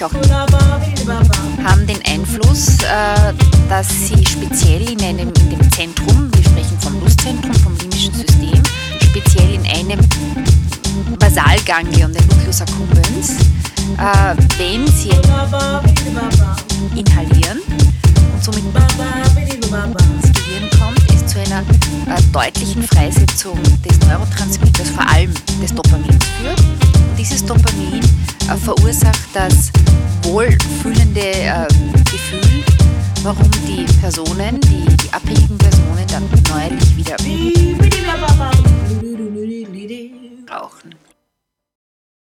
natürlich auch haben den Einfluss, dass sie speziell in dem Zentrum, wir sprechen vom Lustzentrum, vom limbischen System, speziell in einem Basalganglion, der Nucleus accumbens, wenn sie inhalieren und somit ins Gehirn kommt, es zu einer deutlichen Freisetzung des Neurotransmitters, vor allem des Dopamins führt. Und dieses Dopamin verursacht das wohlfühlende Gefühl, warum die Personen, die abhängigen Personen dann neuerlich wieder rauchen.